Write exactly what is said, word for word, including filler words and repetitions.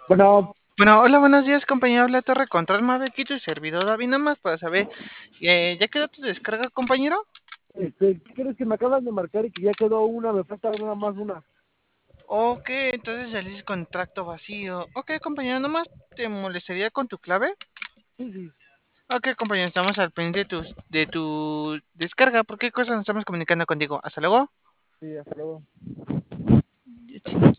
Bueno, Bueno, hola, buenos días, compañero. Habla Torre Control Mave, aquí tu servidor David, nada más para saber, eh, ¿ya quedó tu descarga, compañero? este, ¿qué crees que me acaban de marcar y que ya quedó una? Me falta nada más una. Ok, entonces ya dice contrato vacío. Ok, compañero, nomás te molestaría con tu clave. Sí, sí, Ok, compañero, estamos al pendiente de tu, de tu descarga. ¿Por qué cosa nos estamos comunicando contigo? Hasta luego. sí, hasta luego.